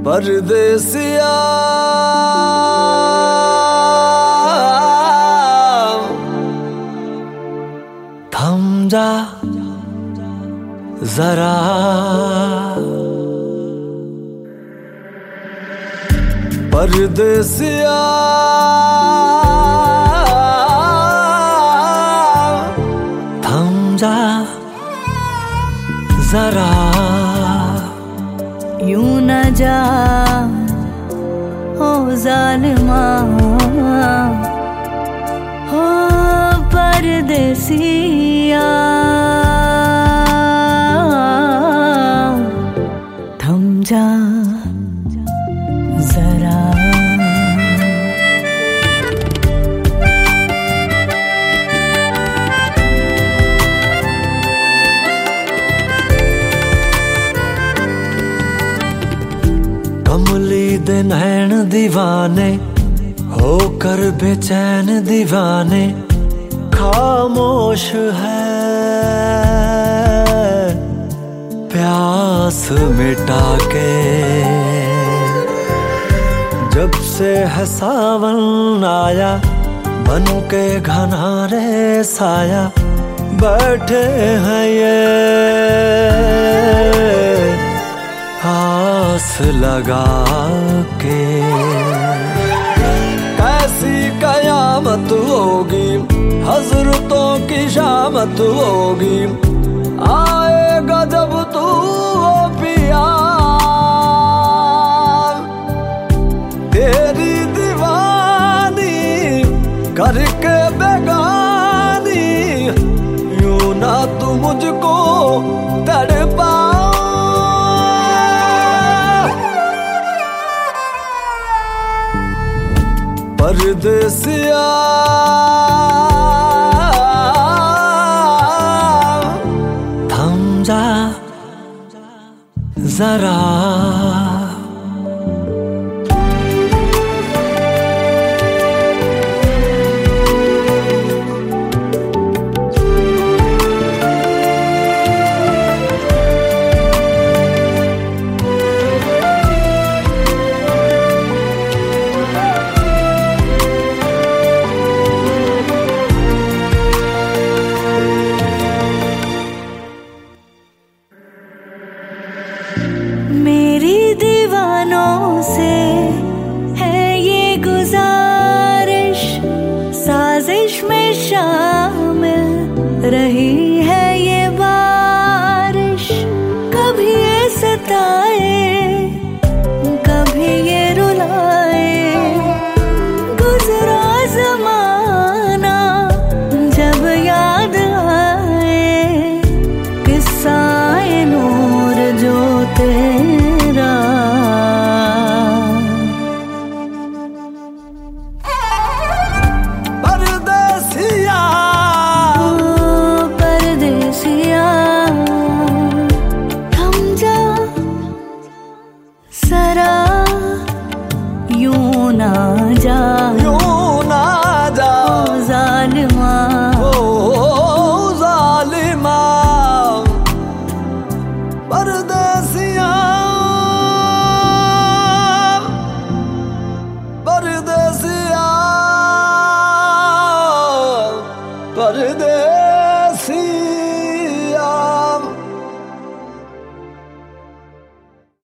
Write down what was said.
परदेसिया थम जा जरा, परदेसिया थम जा जरा, यूं न जा ओ जालिमा, हो परदेसिया थम जा जरा। कमली दे नैन दीवाने होकर बेचैन दीवाने, खामोश है प्यास मिटा के। जब से है सावन आया बन के घना रे साया, बैठे हैं ये आस लगा के। कैसी कयामत होगी, हजरतों की शामत होगी, आएगा जब तू ओ पिया, तेरी दीवानी करके बेगानी, यूं ना तू मुझको तड़पा। परदेसिया थम जा जरा, मेरी दीवानों से है ये गुजारिश, साजिश में शामिल रही है ये बारिश। कभी ये सताए कभी ये रुलाए, गुजरा ज़माना जब याद आए, किस्सा-ए नूर जो तेरा। परदेसिया परदेसिया